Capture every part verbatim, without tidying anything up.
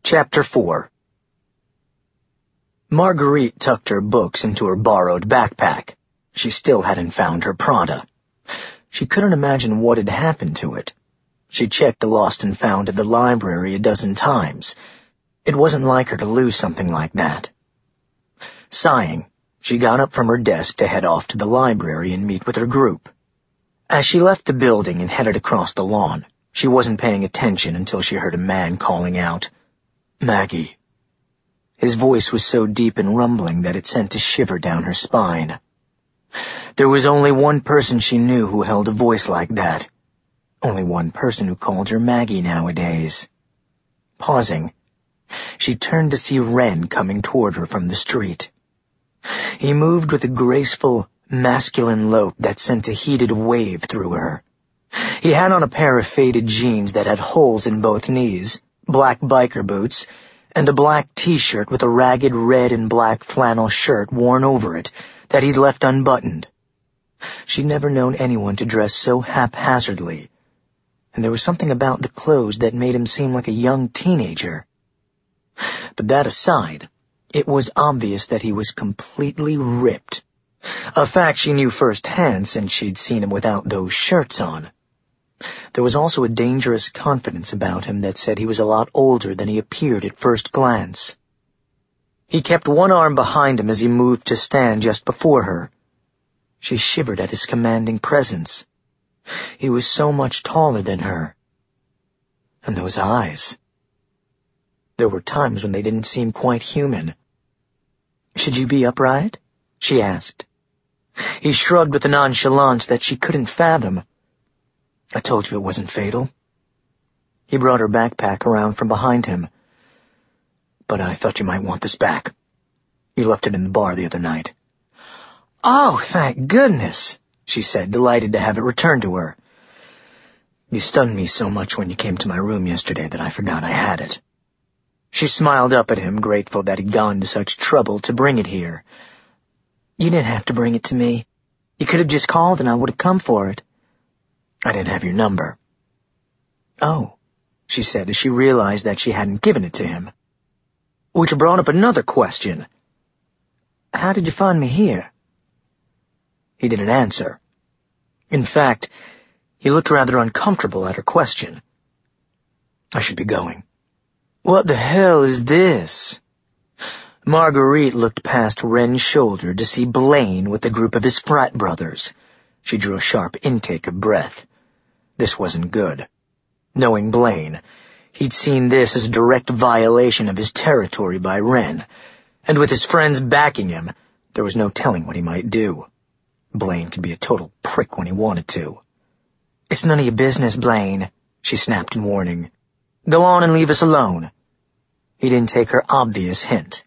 Chapter four. Marguerite tucked her books into her borrowed backpack. She still hadn't found her Prada. She couldn't imagine what had happened to it. She checked the lost and found at the library a dozen times. It wasn't like her to lose something like that. Sighing, she got up from her desk to head off to the library and meet with her group. As she left the building and headed across the lawn, she wasn't paying attention until she heard a man calling out, "Maggie." His voice was so deep and rumbling that it sent a shiver down her spine. There was only one person she knew who held a voice like that. Only one person who called her Maggie nowadays. Pausing, she turned to see Wren coming toward her from the street. He moved with a graceful, masculine lope that sent a heated wave through her. He had on a pair of faded jeans that had holes in both knees, black biker boots, and a black t-shirt with a ragged red and black flannel shirt worn over it that he'd left unbuttoned. She'd never known anyone to dress so haphazardly, and there was something about the clothes that made him seem like a young teenager. But that aside, it was obvious that he was completely ripped, a fact she knew firsthand since she'd seen him without those shirts on. There was also a dangerous confidence about him that said he was a lot older than he appeared at first glance. He kept one arm behind him as he moved to stand just before her. She shivered at his commanding presence. He was so much taller than her. And those eyes. There were times when they didn't seem quite human. "Should you be upright?" she asked. He shrugged with a nonchalance that she couldn't fathom. "I told you it wasn't fatal." He brought her backpack around from behind him. "But I thought you might want this back. You left it in the bar the other night." "Oh, thank goodness," she said, delighted to have it returned to her. "You stunned me so much when you came to my room yesterday that I forgot I had it." She smiled up at him, grateful that he'd gone to such trouble to bring it here. "You didn't have to bring it to me. You could have just called and I would have come for it." "I didn't have your number." "Oh," she said as she realized that she hadn't given it to him. Which brought up another question. "How did you find me here?" He didn't answer. In fact, he looked rather uncomfortable at her question. "I should be going." "What the hell is this?" Marguerite looked past Wren's shoulder to see Blaine with a group of his frat brothers. She drew a sharp intake of breath. This wasn't good. Knowing Blaine, he'd seen this as a direct violation of his territory by Wren, and with his friends backing him, there was no telling what he might do. Blaine could be a total prick when he wanted to. "It's none of your business, Blaine," she snapped in warning. "Go on and leave us alone." He didn't take her obvious hint.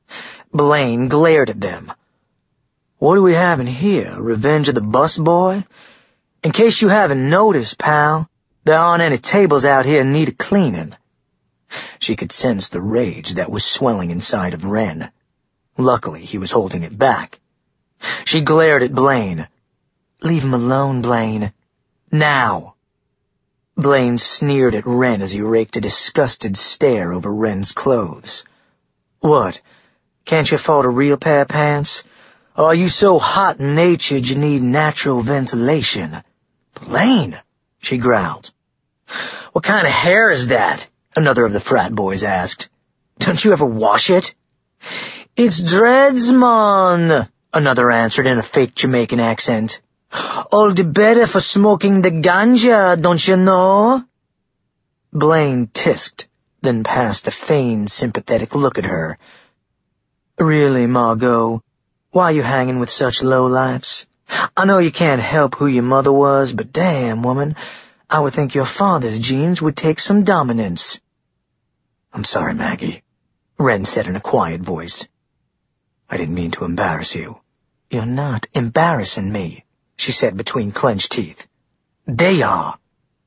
Blaine glared at them. "What do we have in here? Revenge of the busboy? In case you haven't noticed, pal, there aren't any tables out here in need of cleaning." She could sense the rage that was swelling inside of Wren. Luckily, he was holding it back. She glared at Blaine. "Leave him alone, Blaine. Now." Blaine sneered at Wren as he raked a disgusted stare over Wren's clothes. "What? Can't you afford a real pair of pants? Or are you so hot-natured you need natural ventilation?" "Blaine," she growled. "What kind of hair is that?" another of the frat boys asked. "Don't you ever wash it?" "It's dreads, mon," another answered in a fake Jamaican accent. "All the better for smoking the ganja, don't you know?" Blaine tisked, then passed a feigned sympathetic look at her. "Really, Margot, why are you hanging with such lowlifes? I know you can't help who your mother was, but damn, woman, I would think your father's genes would take some dominance." "I'm sorry, Maggie," Wren said in a quiet voice. "I didn't mean to embarrass you." "You're not embarrassing me," she said between clenched teeth. "They are."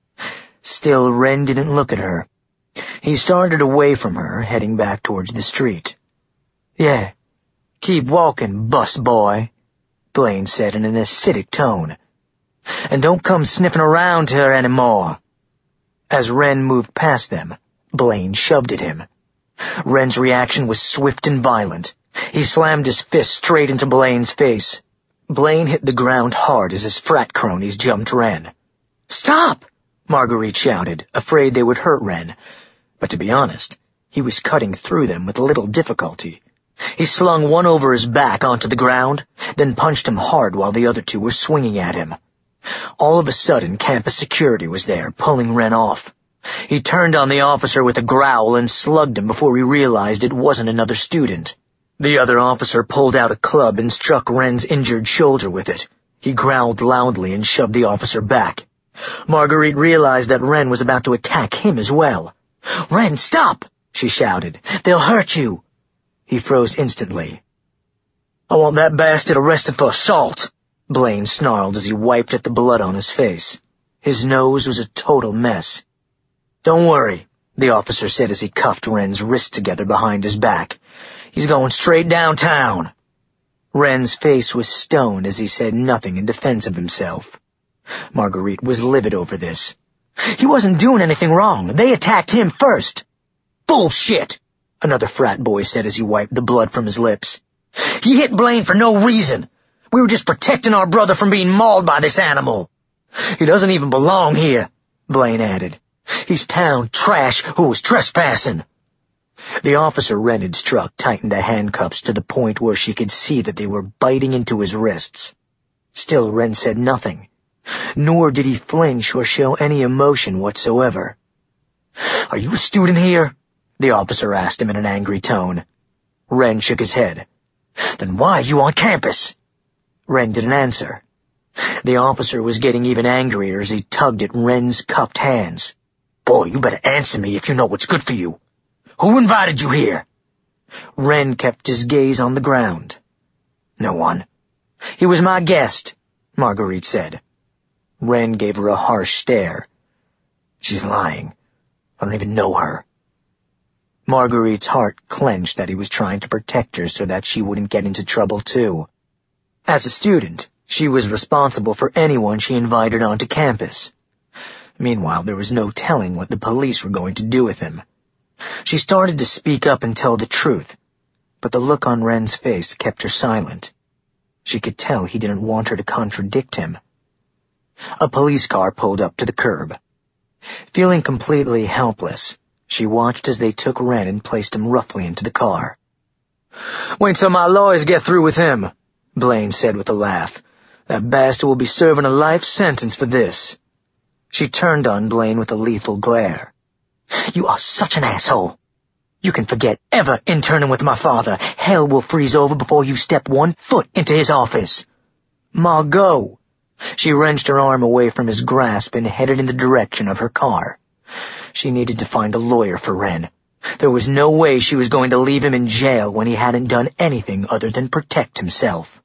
Still, Wren didn't look at her. He started away from her, heading back towards the street. "Yeah, keep walking, bus boy," Blaine said in an acidic tone. "And don't come sniffing around her anymore." As Wren moved past them, Blaine shoved at him. Wren's reaction was swift and violent. He slammed his fist straight into Blaine's face. Blaine hit the ground hard as his frat cronies jumped Wren. "Stop!" Marguerite shouted, afraid they would hurt Wren. But to be honest, he was cutting through them with little difficulty. He slung one over his back onto the ground, then punched him hard while the other two were swinging at him. All of a sudden, campus security was there, pulling Wren off. He turned on the officer with a growl and slugged him before he realized it wasn't another student. The other officer pulled out a club and struck Wren's injured shoulder with it. He growled loudly and shoved the officer back. Marguerite realized that Wren was about to attack him as well. "Wren, stop!" she shouted. "They'll hurt you." He froze instantly. "I want that bastard arrested for assault," Blaine snarled as he wiped at the blood on his face. His nose was a total mess. "Don't worry," the officer said as he cuffed Wren's wrists together behind his back. "He's going straight downtown." Wren's face was stone as he said nothing in defense of himself. Marguerite was livid over this. "He wasn't doing anything wrong. They attacked him first." "Bullshit," another frat boy said as he wiped the blood from his lips. "He hit Blaine for no reason. We were just protecting our brother from being mauled by this animal." "He doesn't even belong here," Blaine added. "He's town trash who was trespassing." The officer Wren had struck tightened the handcuffs to the point where she could see that they were biting into his wrists. Still, Wren said nothing, nor did he flinch or show any emotion whatsoever. "Are you a student here?" the officer asked him in an angry tone. Wren shook his head. "Then why are you on campus?" Wren didn't answer. The officer was getting even angrier as he tugged at Wren's cupped hands. "Boy, you better answer me if you know what's good for you. Who invited you here?" Wren kept his gaze on the ground. "No one. He was my guest," Marguerite said. Wren gave her a harsh stare. "She's lying. I don't even know her." Marguerite's heart clenched that he was trying to protect her so that she wouldn't get into trouble too. As a student, she was responsible for anyone she invited onto campus. Meanwhile, there was no telling what the police were going to do with him. She started to speak up and tell the truth, but the look on Wren's face kept her silent. She could tell he didn't want her to contradict him. A police car pulled up to the curb. Feeling completely helpless, she watched as they took Wren and placed him roughly into the car. "Wait till my lawyers get through with him," Blaine said with a laugh. "That bastard will be serving a life sentence for this." She turned on Blaine with a lethal glare. "You are such an asshole. You can forget ever interning with my father. Hell will freeze over before you step one foot into his office." "Margot." She wrenched her arm away from his grasp and headed in the direction of her car. She needed to find a lawyer for Wren. There was no way she was going to leave him in jail when he hadn't done anything other than protect himself.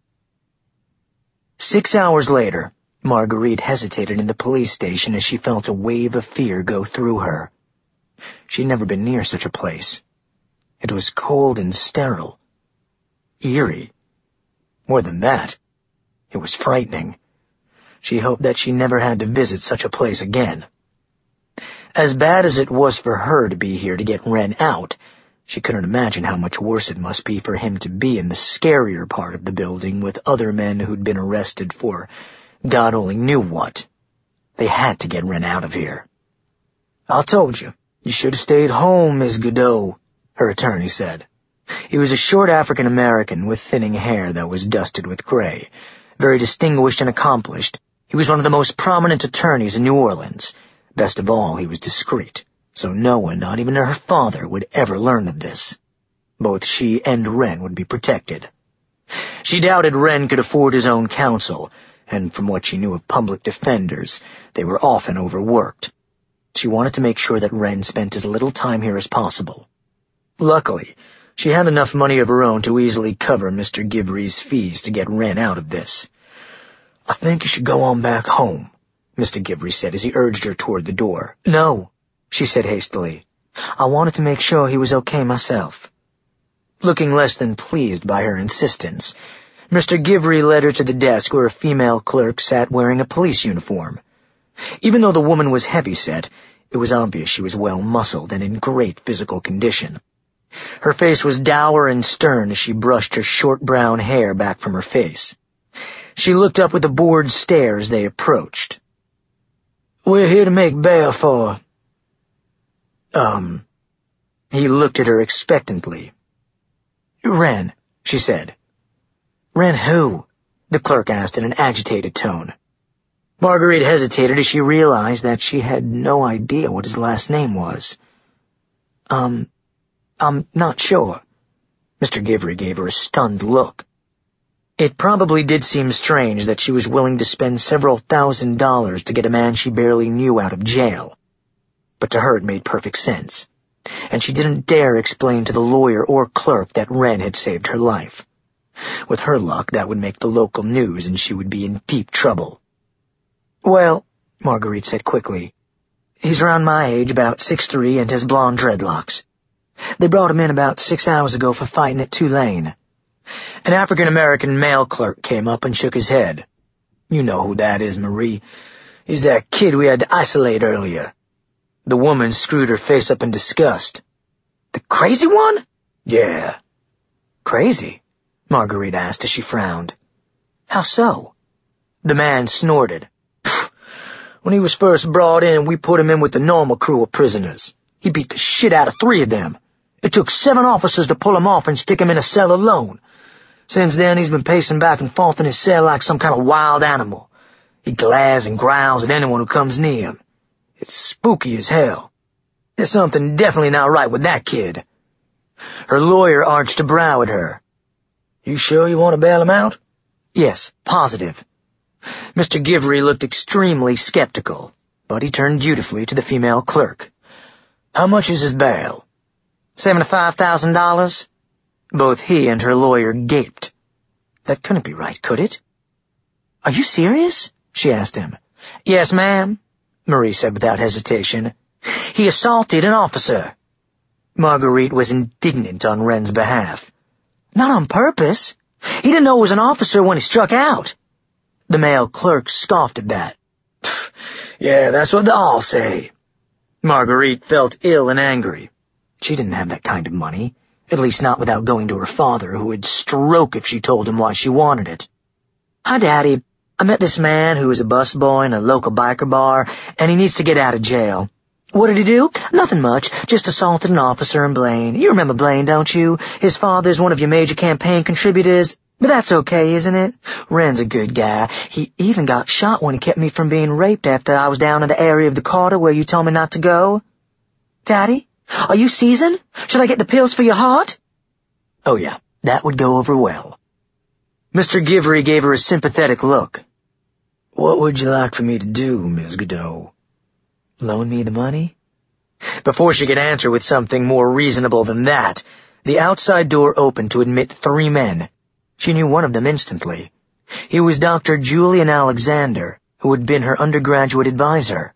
Six hours later, Marguerite hesitated in the police station as she felt a wave of fear go through her. She'd never been near such a place. It was cold and sterile. Eerie. More than that, it was frightening. She hoped that she never had to visit such a place again. As bad as it was for her to be here to get Wren out, she couldn't imagine how much worse it must be for him to be in the scarier part of the building with other men who'd been arrested for God only knew what. They had to get Wren out of here. "I told you, you should have stayed home, Miss Godot," her attorney said. He was a short African-American with thinning hair that was dusted with gray. Very distinguished and accomplished, he was one of the most prominent attorneys in New Orleans. Best of all, he was discreet, so no one, not even her father, would ever learn of this. Both she and Wren would be protected. She doubted Wren could afford his own counsel, and from what she knew of public defenders, they were often overworked. She wanted to make sure that Wren spent as little time here as possible. Luckily, she had enough money of her own to easily cover Mister Givry's fees to get Wren out of this. "I think you should go on back home," Mister Givry said as he urged her toward the door. "No," she said hastily. "I wanted to make sure he was okay myself." Looking less than pleased by her insistence, Mister Givry led her to the desk where a female clerk sat wearing a police uniform. Even though the woman was heavy-set, it was obvious she was well-muscled and in great physical condition. Her face was dour and stern as she brushed her short brown hair back from her face. She looked up with a bored stare as they approached. "We're here to make bail for..." Um... He looked at her expectantly. "Wren," she said. "Wren who?" the clerk asked in an agitated tone. Marguerite hesitated as she realized that she had no idea what his last name was. Um, I'm not sure." Mister Givry gave her a stunned look. It probably did seem strange that she was willing to spend several thousand dollars to get a man she barely knew out of jail. But to her it made perfect sense, and she didn't dare explain to the lawyer or clerk that Wren had saved her life. With her luck, that would make the local news, and she would be in deep trouble. "Well," Marguerite said quickly, "he's around my age, about six three, and has blonde dreadlocks. They brought him in about six hours ago for fighting at Tulane." An African-American male clerk came up and shook his head. "You know who that is, Marie. He's that kid we had to isolate earlier." The woman screwed her face up in disgust. "The crazy one?" "Yeah." "Crazy?" Marguerite asked as she frowned. "How so?" The man snorted. "When he was first brought in, we put him in with the normal crew of prisoners. He beat the shit out of three of them. It took seven officers to pull him off and stick him in a cell alone. Since then, he's been pacing back and forth in his cell like some kind of wild animal. He glares and growls at anyone who comes near him. It's spooky as hell. There's something definitely not right with that kid." Her lawyer arched a brow at her. "You sure you want to bail him out?" "Yes, positive." Mister Givry looked extremely skeptical, but he turned dutifully to the female clerk. "How much is his bail?" Seventy-five thousand dollars. Both he and her lawyer gaped. That couldn't be right, could it? "Are you serious?" she asked him. "Yes, ma'am," Marie said without hesitation. "He assaulted an officer." Marguerite was indignant on Wren's behalf. "Not on purpose. He didn't know it was an officer when he struck out." The male clerk scoffed at that. "Yeah, that's what they all say." Marguerite felt ill and angry. She didn't have that kind of money, at least not without going to her father, who would stroke if she told him why she wanted it. "Hi, Daddy. I met this man who is a busboy in a local biker bar, and he needs to get out of jail." "What did he do?" "Nothing much. Just assaulted an officer in Blaine. You remember Blaine, don't you? His father's one of your major campaign contributors. But that's okay, isn't it? Wren's a good guy. He even got shot when he kept me from being raped after I was down in the area of the Carter where you told me not to go." "Daddy, are you seasoned? Should I get the pills for your heart?" "Oh, yeah, that would go over well." Mister Givry gave her a sympathetic look. "What would you like for me to do, Miss Godot?" "Loan me the money?" Before she could answer with something more reasonable than that, the outside door opened to admit three men. She knew one of them instantly. He was Doctor Julian Alexander, who had been her undergraduate advisor.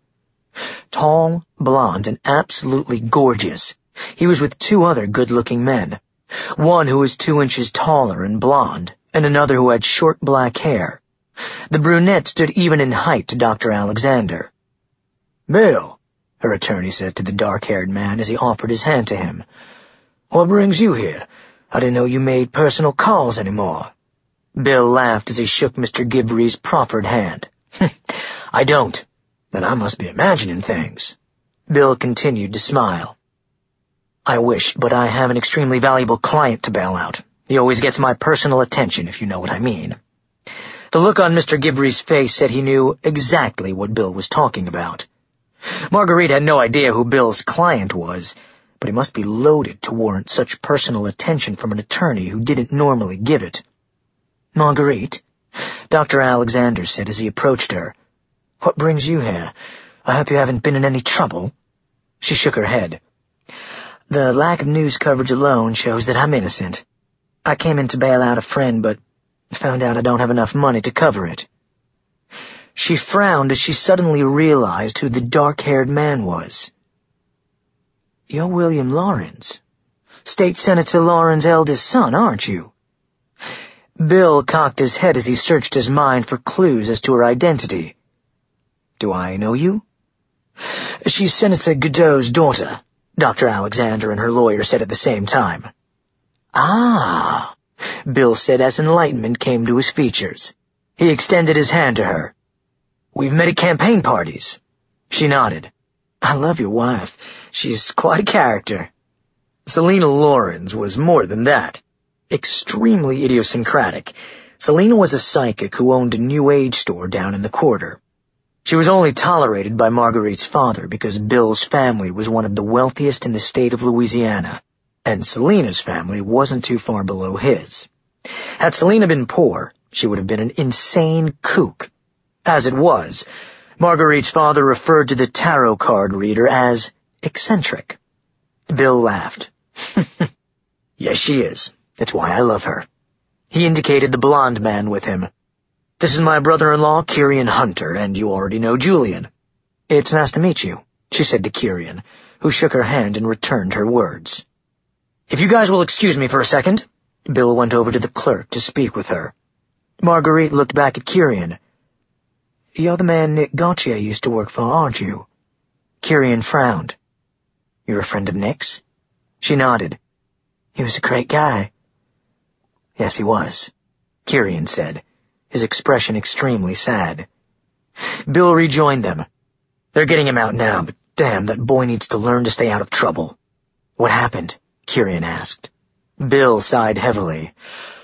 Tall, blond, and absolutely gorgeous, he was with two other good-looking men, one who was two inches taller and blond, and another who had short black hair. The brunette stood even in height to Doctor Alexander. "Bill," her attorney said to the dark-haired man as he offered his hand to him. "What brings you here? I didn't know you made personal calls anymore." Bill laughed as he shook Mister Givry's proffered hand. "I don't. Then I must be imagining things." Bill continued to smile. "I wish, but I have an extremely valuable client to bail out. He always gets my personal attention, if you know what I mean." The look on Mister Givry's face said he knew exactly what Bill was talking about. Marguerite had no idea who Bill's client was, but he must be loaded to warrant such personal attention from an attorney who didn't normally give it. "Marguerite," Doctor Alexander said as he approached her, "what brings you here? I hope you haven't been in any trouble." She shook her head. "The lack of news coverage alone shows that I'm innocent. I came in to bail out a friend, but found out I don't have enough money to cover it." She frowned as she suddenly realized who the dark-haired man was. "You're William Lawrence. State Senator Lawrence's eldest son, aren't you?" Bill cocked his head as he searched his mind for clues as to her identity. "Do I know you?" "She's Senator Godot's daughter. Doctor Alexander and her lawyer said at the same time. Ah, Bill said as enlightenment came to his features. He extended his hand to her. We've met at campaign parties. She nodded. I love your wife. She's quite a character. Selena Lawrence was more than that. Extremely idiosyncratic. Selena was a psychic who owned a New Age store down in the quarter. She was only tolerated by Marguerite's father because Bill's family was one of the wealthiest in the state of Louisiana, and Selena's family wasn't too far below his. Had Selena been poor, she would have been an insane kook. As it was, Marguerite's father referred to the tarot card reader as eccentric. Bill laughed. Yes, she is. That's why I love her. He indicated the blonde man with him. This is my brother-in-law, Kirian Hunter, and you already know Julian. It's nice to meet you, she said to Kirian, who shook her hand and returned her words. If you guys will excuse me for a second. Bill went over to the clerk to speak with her. Marguerite looked back at Kirian. You're the man Nick Gauthier used to work for, aren't you? Kirian frowned. You're a friend of Nick's? She nodded. He was a great guy. Yes, he was, Kirian said, his expression extremely sad. Bill rejoined them. They're getting him out now, but damn, that boy needs to learn to stay out of trouble. What happened? Kirian asked. Bill sighed heavily.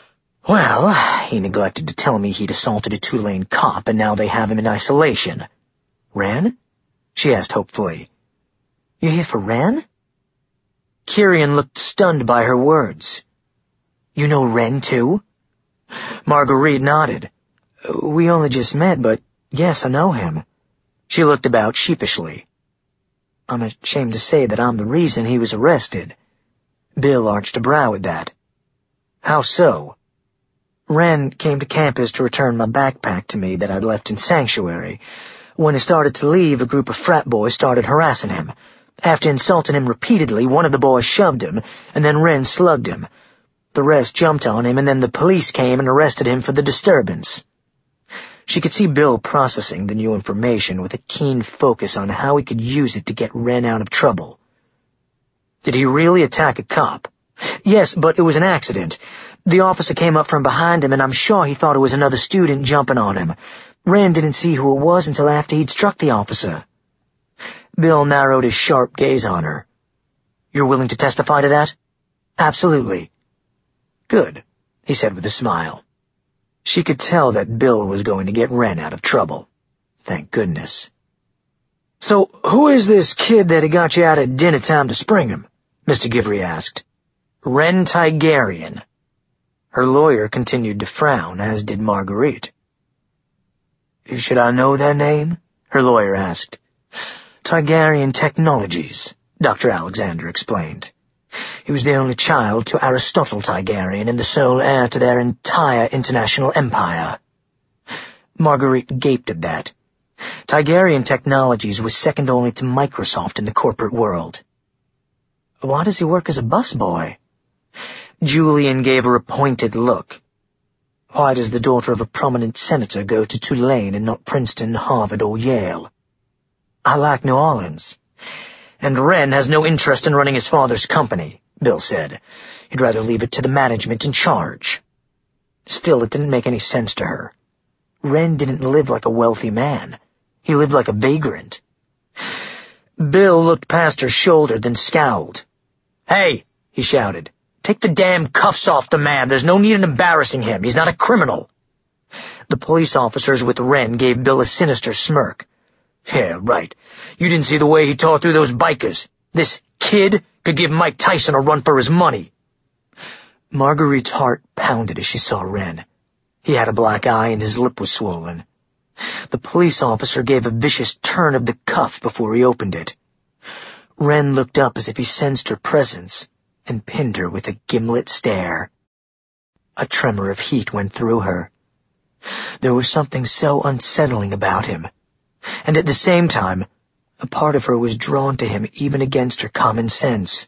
Well, he neglected to tell me he'd assaulted a Tulane cop, and now they have him in isolation. Ren? She asked hopefully. You here for Ren? Kirian looked stunned by her words. You know Ren, too? Marguerite nodded. We only just met, but yes, I know him. She looked about sheepishly. I'm ashamed to say that I'm the reason he was arrested. Bill arched a brow at that. How so? Ren came to campus to return my backpack to me that I'd left in Sanctuary. When he started to leave, a group of frat boys started harassing him. After insulting him repeatedly, one of the boys shoved him, and then Ren slugged him. The rest jumped on him, and then the police came and arrested him for the disturbance. She could see Bill processing the new information with a keen focus on how he could use it to get Ren out of trouble. Did he really attack a cop? Yes, but it was an accident. The officer came up from behind him, and I'm sure he thought it was another student jumping on him. Ren didn't see who it was until after he'd struck the officer. Bill narrowed his sharp gaze on her. You're willing to testify to that? Absolutely. Good, he said with a smile. She could tell that Bill was going to get Ren out of trouble. Thank goodness. So, who is this kid that he got you out at dinner time to spring him? Mister Givry asked. Ren Tigerian. Her lawyer continued to frown, as did Marguerite. Should I know that name? Her lawyer asked. Tigerian Technologies, Doctor Alexander explained. He was the only child to Aristotle Tigerian and the sole heir to their entire international empire. Marguerite gaped at that. Tigerian Technologies was second only to Microsoft in the corporate world. Why does he work as a busboy? Julian gave her a pointed look. Why does the daughter of a prominent senator go to Tulane and not Princeton, Harvard, or Yale? I like New Orleans. And Ren has no interest in running his father's company, Bill said. He'd rather leave it to the management in charge. Still, it didn't make any sense to her. Ren didn't live like a wealthy man. He lived like a vagrant. Bill looked past her shoulder, then scowled. Hey, he shouted. Take the damn cuffs off the man. There's no need in embarrassing him. He's not a criminal. The police officers with Ren gave Bill a sinister smirk. Yeah, right. You didn't see the way he tore through those bikers. This kid could give Mike Tyson a run for his money. Marguerite's heart pounded as she saw Ren. He had a black eye and his lip was swollen. The police officer gave a vicious turn of the cuff before he opened it. Ren looked up as if he sensed her presence and pinned her with a gimlet stare. A tremor of heat went through her. There was something so unsettling about him. And at the same time, a part of her was drawn to him even against her common sense.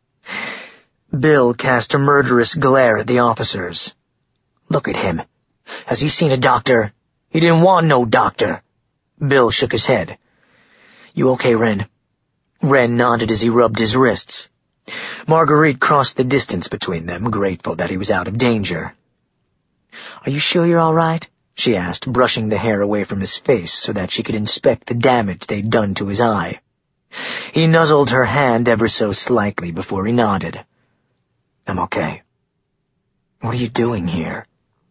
Bill cast a murderous glare at the officers. Look at him. Has he seen a doctor? He didn't want no doctor. Bill shook his head. You okay, Ren? Wren nodded as he rubbed his wrists. Marguerite crossed the distance between them, grateful that he was out of danger. "Are you sure you're all right?" she asked, brushing the hair away from his face so that she could inspect the damage they'd done to his eye. He nuzzled her hand ever so slightly before he nodded. "I'm okay." "What are you doing here?"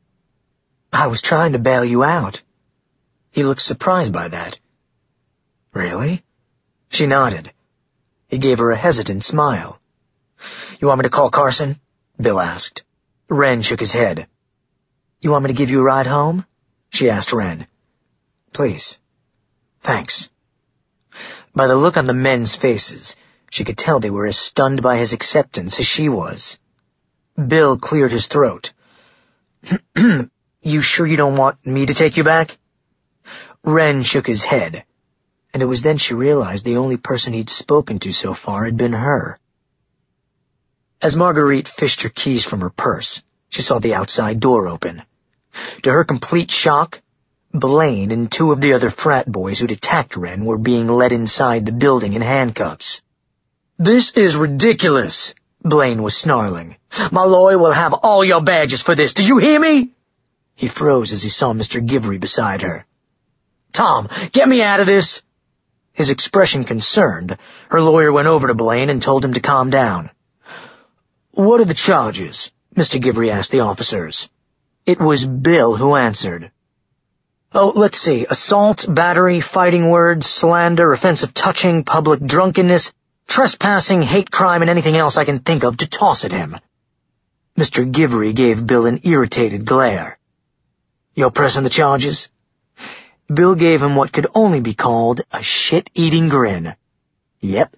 "I was trying to bail you out." He looked surprised by that. "Really?" She nodded. He gave her a hesitant smile. "You want me to call Carson?" Bill asked. Wren shook his head. "You want me to give you a ride home?" she asked Wren. "Please. Thanks." By the look on the men's faces, she could tell they were as stunned by his acceptance as she was. Bill cleared his throat. "You sure you don't want me to take you back?" Wren shook his head, and it was then she realized the only person he'd spoken to so far had been her. As Marguerite fished her keys from her purse, she saw the outside door open. To her complete shock, Blaine and two of the other frat boys who'd attacked Wren were being led inside the building in handcuffs. "This is ridiculous," Blaine was snarling. "My lawyer will have all your badges for this. Do you hear me?" He froze as he saw Mister Givry beside her. "Tom, get me out of this." His expression concerned, her lawyer went over to Blaine and told him to calm down. "What are the charges?" Mister Givry asked the officers. It was Bill who answered. "Oh, let's see. Assault, battery, fighting words, slander, offensive touching, public drunkenness, trespassing, hate crime, and anything else I can think of to toss at him." Mister Givry gave Bill an irritated glare. "You're pressing the charges?" Bill gave him what could only be called a shit-eating grin. "Yep.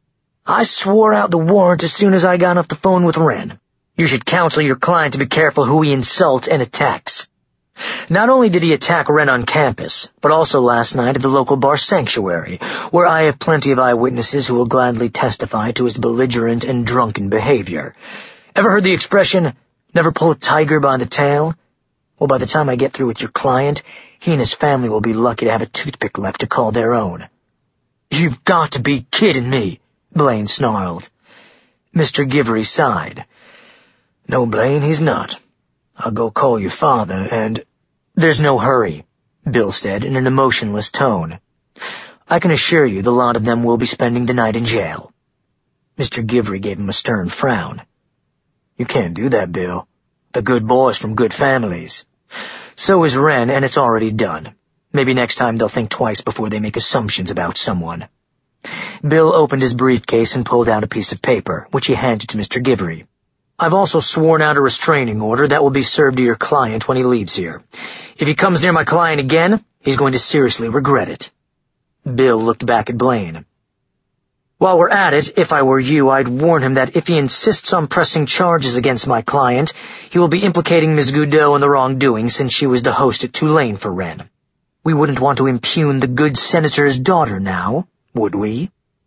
I swore out the warrant as soon as I got off the phone with Wren. You should counsel your client to be careful who he insults and attacks. Not only did he attack Wren on campus, but also last night at the local bar Sanctuary, where I have plenty of eyewitnesses who will gladly testify to his belligerent and drunken behavior. Ever heard the expression, never pull a tiger by the tail? Well, by the time I get through with your client, he and his family will be lucky to have a toothpick left to call their own." "You've got to be kidding me," Blaine snarled. Mister Givry sighed. "No, Blaine, he's not. I'll go call your father and—" "There's no hurry," Bill said in an emotionless tone. "I can assure you the lot of them will be spending the night in jail." Mister Givry gave him a stern frown. "You can't do that, Bill. They're good boys from good families. So is Wren, and it's already done. Maybe next time they'll think twice before they make assumptions about someone." Bill opened his briefcase and pulled out a piece of paper, which he handed to Mister Givry. "I've also sworn out a restraining order that will be served to your client when he leaves here. If he comes near my client again, he's going to seriously regret it." Bill looked back at Blaine. "While we're at it, if I were you, I'd warn him that if he insists on pressing charges against my client, he will be implicating Miz Goudot in the wrongdoing since she was the host at Tulane for Wren. We wouldn't want to impugn the good senator's daughter now, would we?"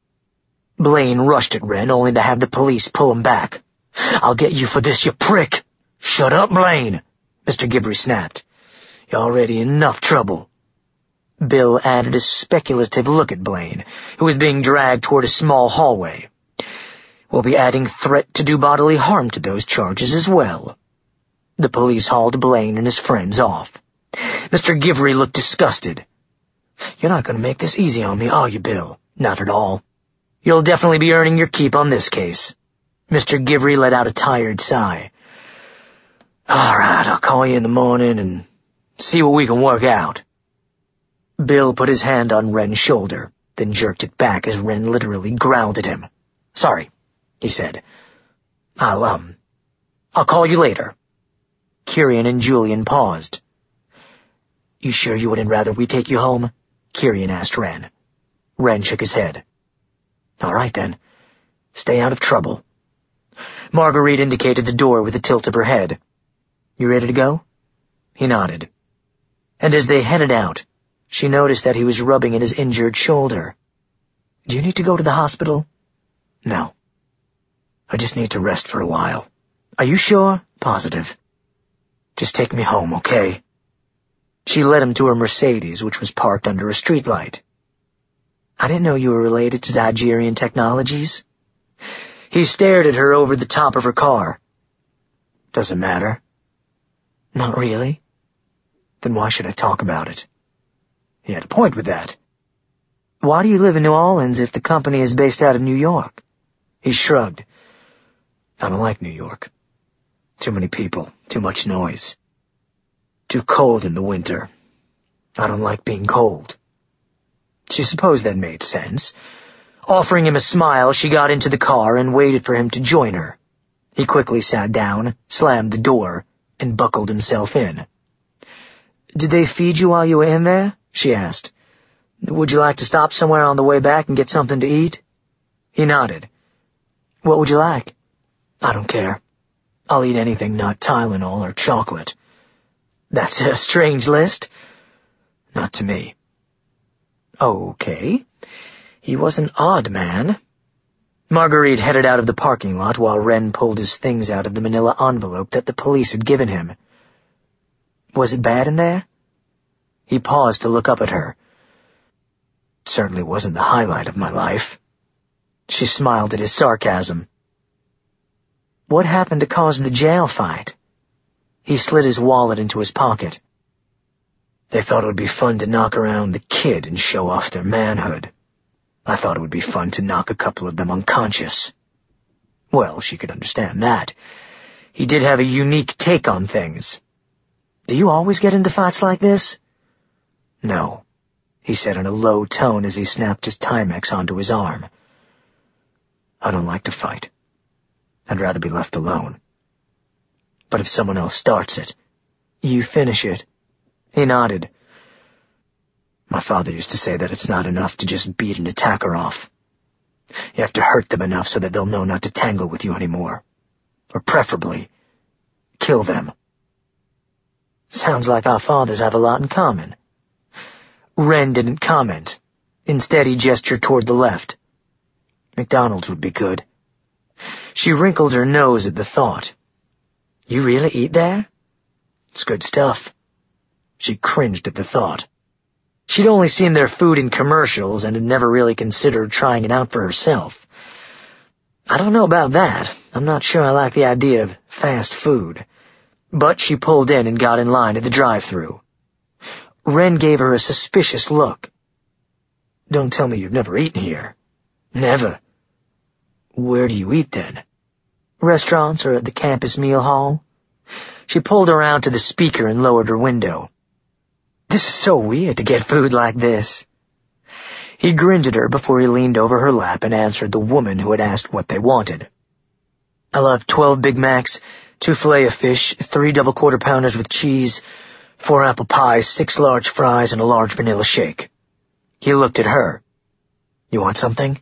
Blaine rushed at Wren only to have the police pull him back. "I'll get you for this, you prick!" "Shut up, Blaine!" Mister Givry snapped. "You're already in enough trouble." Bill added a speculative look at Blaine, who was being dragged toward a small hallway. "We'll be adding threat to do bodily harm to those charges as well." The police hauled Blaine and his friends off. Mister Givry looked disgusted. "You're not going to make this easy on me, are you, Bill?" "Not at all. You'll definitely be earning your keep on this case." Mister Givry let out a tired sigh. "All right, I'll call you in the morning and see what we can work out." Bill put his hand on Wren's shoulder, then jerked it back as Wren literally growled at him. "Sorry," he said. I'll, um, I'll call you later." Kirian and Julian paused. "You sure you wouldn't rather we take you home?" Kirian asked Wren. Wren shook his head. "All right, then. Stay out of trouble." Marguerite indicated the door with a tilt of her head. "You ready to go?" He nodded. And as they headed out, she noticed that he was rubbing at his injured shoulder. "Do you need to go to the hospital?" "No. I just need to rest for a while." "Are you sure?" "Positive. Just take me home, okay?" She led him to her Mercedes, which was parked under a streetlight. I didn't know you were related to Nigerian Technologies. He stared at her over the top of her car. Doesn't matter. Not really. Then why should I talk about it? He had a point with that. Why do you live in New Orleans if the company is based out of New York? He shrugged. I don't like New York. Too many people, too much noise. Too cold in the winter. I don't like being cold. She supposed that made sense. Offering him a smile, she got into the car and waited for him to join her. He quickly sat down, slammed the door, and buckled himself in. Did they feed you while you were in there? She asked. Would you like to stop somewhere on the way back and get something to eat? He nodded. What would you like? I don't care. I'll eat anything not Tylenol or chocolate. That's a strange list. Not to me. Okay. He was an odd man. Marguerite headed out of the parking lot while Wren pulled his things out of the manila envelope that the police had given him. Was it bad in there? He paused to look up at her. It certainly wasn't the highlight of my life. She smiled at his sarcasm. What happened to cause the jail fight? He slid his wallet into his pocket. They thought it would be fun to knock around the kid and show off their manhood. I thought it would be fun to knock a couple of them unconscious. Well, she could understand that. He did have a unique take on things. Do you always get into fights like this? No, he said in a low tone as he snapped his Timex onto his arm. I don't like to fight. I'd rather be left alone. But if someone else starts it, you finish it. He nodded. My father used to say that it's not enough to just beat an attacker off. You have to hurt them enough so that they'll know not to tangle with you anymore. Or preferably, kill them. Sounds like our fathers have a lot in common. Wren didn't comment. Instead, he gestured toward the left. McDonald's would be good. She wrinkled her nose at the thought. You really eat there? It's good stuff. She cringed at the thought. She'd only seen their food in commercials and had never really considered trying it out for herself. I don't know about that. I'm not sure I like the idea of fast food. But she pulled in and got in line at the drive-thru. Wren gave her a suspicious look. Don't tell me you've never eaten here. Never. Where do you eat then? Restaurants or at the campus meal hall? She pulled around to the speaker and lowered her window. This is so weird to get food like this. He grinned at her before he leaned over her lap and answered the woman who had asked what they wanted. I'll have twelve Big Macs, two Filet-O-Fish, three double quarter pounders with cheese, four apple pies, six large fries, and a large vanilla shake. He looked at her. You want something?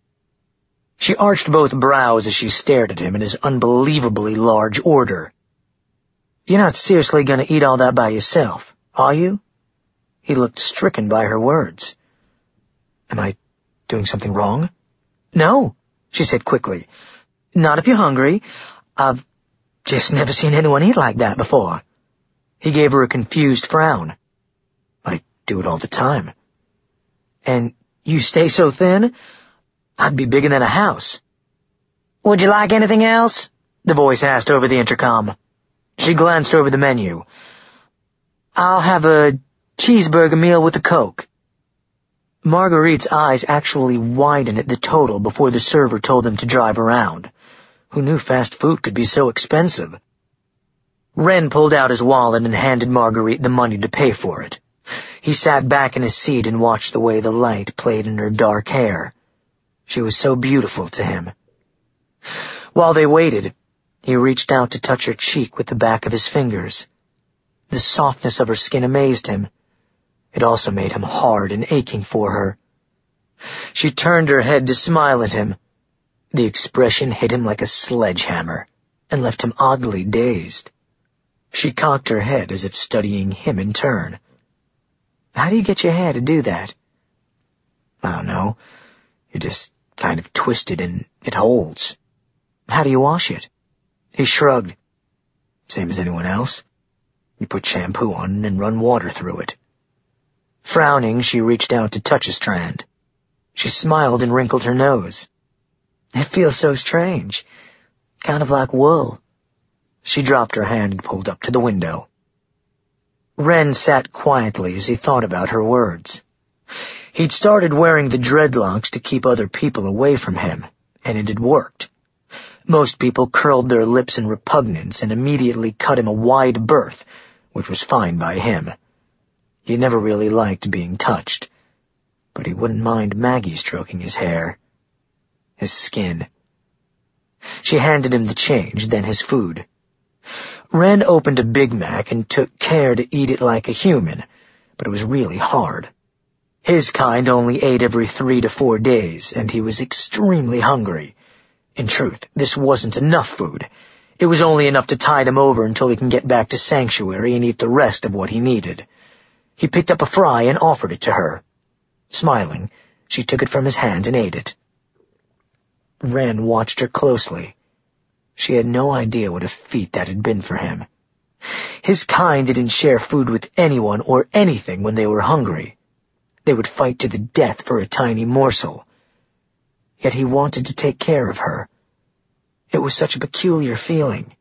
She arched both brows as she stared at him in his unbelievably large order. You're not seriously going to eat all that by yourself, are you? He looked stricken by her words. Am I doing something wrong? No, she said quickly. Not if you're hungry. I've just never seen anyone eat like that before. He gave her a confused frown. I do it all the time. And you stay so thin? I'd be bigger than a house. Would you like anything else? The voice asked over the intercom. She glanced over the menu. I'll have a cheeseburger meal with a Coke. Marguerite's eyes actually widened at the total before the server told them to drive around. Who knew fast food could be so expensive? Wren pulled out his wallet and handed Marguerite the money to pay for it. He sat back in his seat and watched the way the light played in her dark hair. She was so beautiful to him. While they waited, he reached out to touch her cheek with the back of his fingers. The softness of her skin amazed him. It also made him hard and aching for her. She turned her head to smile at him. The expression hit him like a sledgehammer and left him oddly dazed. She cocked her head as if studying him in turn. How do you get your hair to do that? I don't know. You just kind of twist it and it holds. How do you wash it? He shrugged. Same as anyone else. You put shampoo on and run water through it. Frowning, she reached out to touch a strand. She smiled and wrinkled her nose. It feels so strange. Kind of like wool. She dropped her hand and pulled up to the window. Ren sat quietly as he thought about her words. He'd started wearing the dreadlocks to keep other people away from him, and it had worked. Most people curled their lips in repugnance and immediately cut him a wide berth, which was fine by him. He never really liked being touched, but he wouldn't mind Maggie stroking his hair, his skin. She handed him the change, then his food. Ren opened a Big Mac and took care to eat it like a human, but it was really hard. His kind only ate every three to four days, and he was extremely hungry. In truth, this wasn't enough food. It was only enough to tide him over until he can get back to Sanctuary and eat the rest of what he needed. He picked up a fry and offered it to her. Smiling, she took it from his hand and ate it. Ren watched her closely. She had no idea what a feat that had been for him. His kind didn't share food with anyone or anything when they were hungry. They would fight to the death for a tiny morsel. Yet he wanted to take care of her. It was such a peculiar feeling.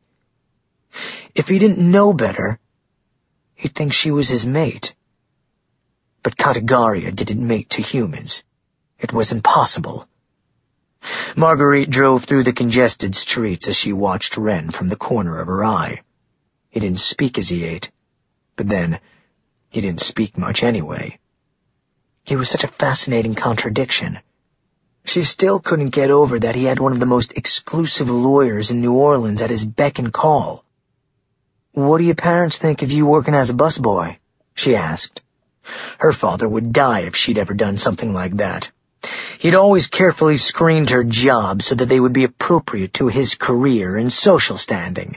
If he didn't know better, he'd think she was his mate. But Katagaria didn't mate to humans. It was impossible. Marguerite drove through the congested streets as she watched Ren from the corner of her eye. He didn't speak as he ate, but then he didn't speak much anyway. He was such a fascinating contradiction. She still couldn't get over that he had one of the most exclusive lawyers in New Orleans at his beck and call. "What do your parents think of you working as a busboy?" she asked. Her father would die if she'd ever done something like that. He'd always carefully screened her jobs so that they would be appropriate to his career and social standing.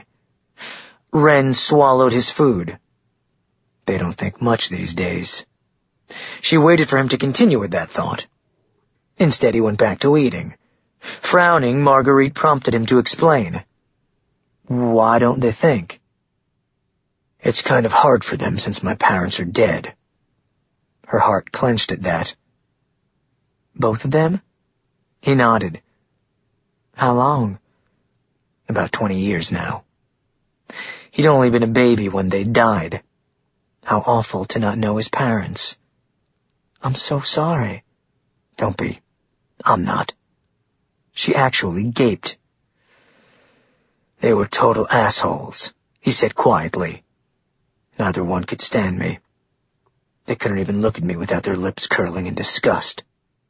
Ren swallowed his food. They don't think much these days. She waited for him to continue with that thought. Instead, he went back to eating. Frowning, Marguerite prompted him to explain. "Why don't they think?" "It's kind of hard for them since my parents are dead." Her heart clenched at that. "Both of them?" He nodded. "How long?" "About twenty years now. He'd only been a baby when they died. How awful to not know his parents." "I'm so sorry." "Don't be. I'm not." She actually gaped. "They were total assholes," he said quietly. "Neither one could stand me. They couldn't even look at me without their lips curling in disgust.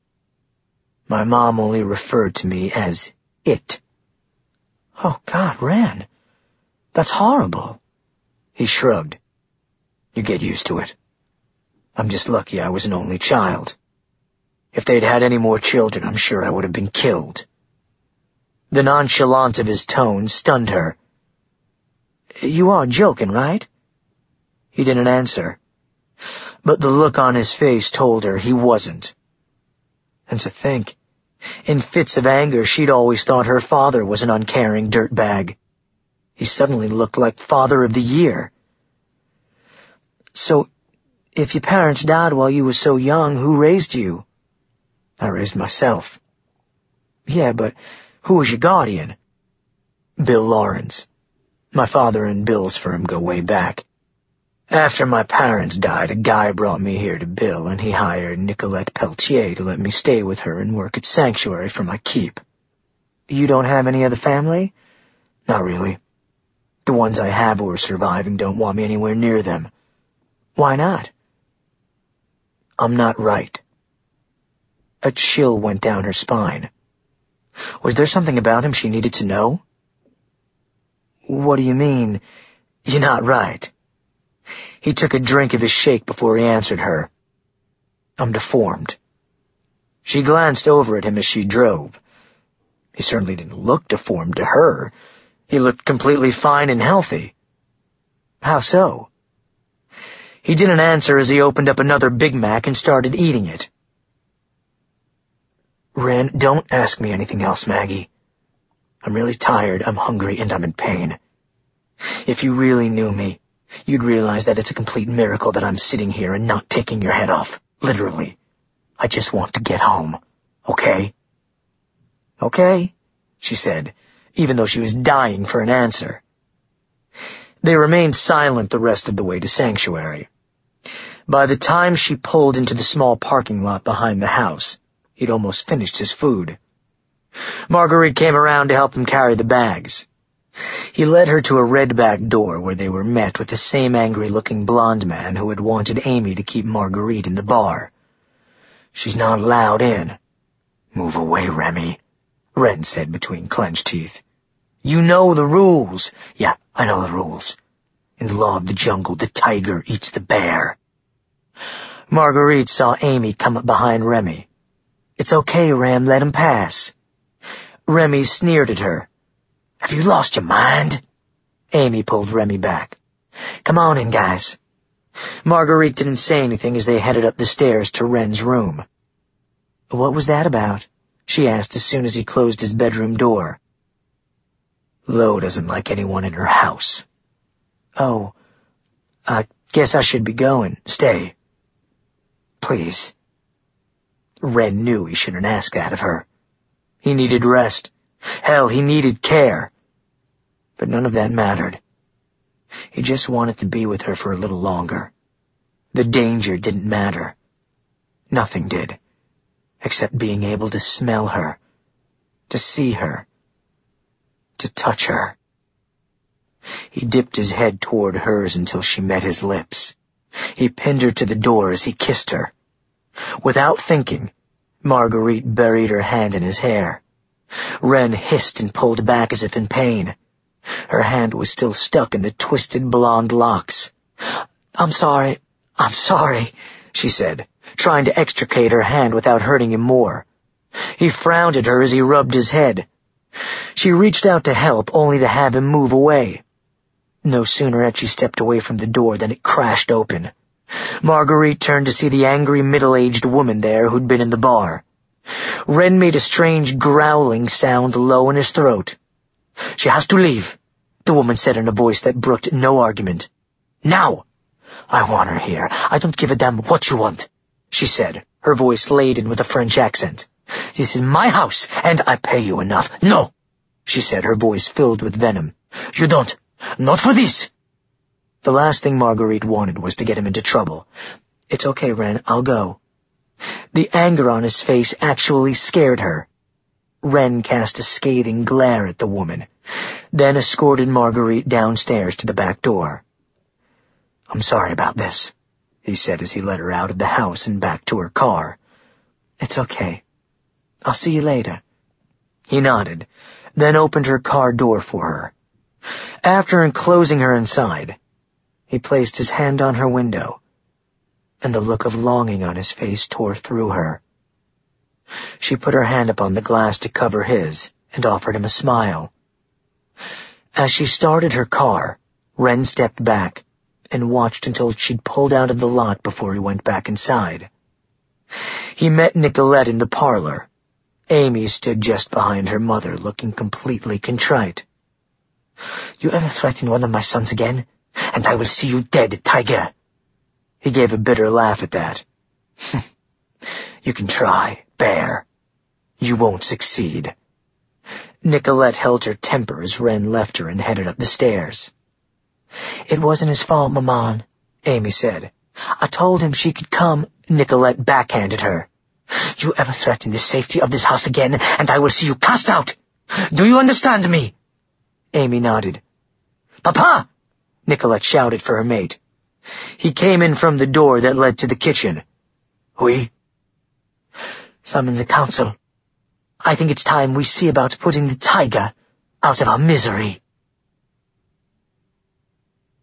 My mom only referred to me as it." "Oh, God, Ren, that's horrible." He shrugged. "You get used to it. I'm just lucky I was an only child. If they'd had any more children, I'm sure I would have been killed." The nonchalance of his tone stunned her. "You are joking, right?" He didn't answer, but the look on his face told her he wasn't. And to think, in fits of anger, she'd always thought her father was an uncaring dirtbag. He suddenly looked like Father of the Year. "So, if your parents died while you were so young, who raised you?" "I raised myself." "Yeah, but who was your guardian?" "Bill Lawrence. My father and Bill's firm go way back. After my parents died, a guy brought me here to Bill, and he hired Nicolette Pelletier to let me stay with her and work at Sanctuary for my keep." "You don't have any other family?" "Not really. The ones I have who are surviving don't want me anywhere near them." "Why not?" "I'm not right." A chill went down her spine. Was there something about him she needed to know? "What do you mean, you're not right?" He took a drink of his shake before he answered her. "I'm deformed." She glanced over at him as she drove. He certainly didn't look deformed to her. He looked completely fine and healthy. "How so?" He didn't answer as he opened up another Big Mac and started eating it. "Ren, don't ask me anything else, Maggie. I'm really tired, I'm hungry, and I'm in pain. If you really knew me, you'd realize that it's a complete miracle that I'm sitting here and not taking your head off. Literally. I just want to get home." Okay. Okay, she said, even though she was dying for an answer. They remained silent the rest of the way to Sanctuary. By the time she pulled into the small parking lot behind the house, he'd almost finished his food. Marguerite came around to help him carry the bags. He led her to a red back door where they were met with the same angry-looking blonde man who had wanted Amy to keep Marguerite in the bar. She's not allowed in. Move away, Remy, Ren said between clenched teeth. You know the rules. Yeah, I know the rules. In the law of the jungle, the tiger eats the bear. Marguerite saw Amy come up behind Remy. It's okay, Rem, let him pass. Remy sneered at her. Have you lost your mind? Amy pulled Remy back. Come on in, guys. Marguerite didn't say anything as they headed up the stairs to Ren's room. What was that about? She asked as soon as he closed his bedroom door. Lo doesn't like anyone in her house. Oh, I guess I should be going. Stay. Please. Ren knew he shouldn't ask that of her. He needed rest. Hell, he needed care. But none of that mattered. He just wanted to be with her for a little longer. The danger didn't matter. Nothing did, except being able to smell her, to see her, to touch her. He dipped his head toward hers until she met his lips. He pinned her to the door as he kissed her. Without thinking, Marguerite buried her hand in his hair. Ren hissed and pulled back as if in pain. Her hand was still stuck in the twisted blonde locks. I'm sorry, I'm sorry, she said, trying to extricate her hand without hurting him more. He frowned at her as he rubbed his head. She reached out to help, only to have him move away. No sooner had she stepped away from the door than it crashed open. Marguerite turned to see the angry middle-aged woman there who'd been in the bar. Ren made a strange growling sound low in his throat. She has to leave, the woman said in a voice that brooked no argument. Now! I want her here. I don't give a damn what you want, she said, her voice laden with a French accent. This is my house, and I pay you enough. No, she said, her voice filled with venom. You don't. Not for this. The last thing Marguerite wanted was to get him into trouble. It's okay, Ren, I'll go. The anger on his face actually scared her. Ren cast a scathing glare at the woman, then escorted Marguerite downstairs to the back door. I'm sorry about this, he said as he led her out of the house and back to her car. It's okay. I'll see you later. He nodded, then opened her car door for her. After enclosing her inside, he placed his hand on her window, and the look of longing on his face tore through her. She put her hand upon the glass to cover his and offered him a smile. As she started her car, Ren stepped back and watched until she'd pulled out of the lot before he went back inside. He met Nicolette in the parlor. Amy stood just behind her mother, looking completely contrite. You ever threaten one of my sons again, and I will see you dead, tiger. He gave a bitter laugh at that. You can try, bear. You won't succeed. Nicolette held her temper as Ren left her and headed up the stairs. It wasn't his fault, Maman, Amy said. I told him she could come. Nicolette backhanded her. You ever threaten the safety of this house again, and I will see you cast out. Do you understand me? Amy nodded. Papa! Nicolette shouted for her mate. He came in from the door that led to the kitchen. Oui? Summon the council. I think it's time we see about putting the tiger out of our misery.